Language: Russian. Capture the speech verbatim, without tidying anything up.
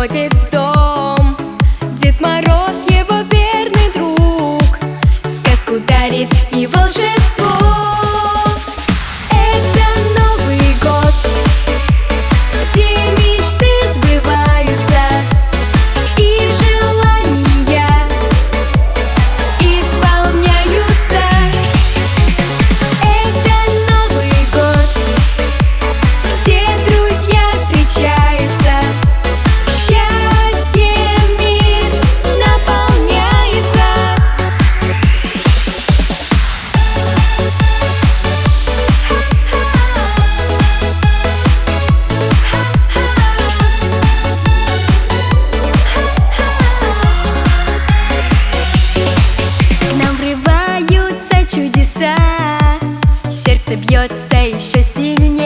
приходит в дом. Дед Мороз его верный друг, сказку дарит и волшебство. Это Новый год, где мечты сбываются и желания исполняются. Это Новый год, где друзья встречаются, счастьем мир наполняется. К нам врываются чудеса, сердце бьется еще сильнее.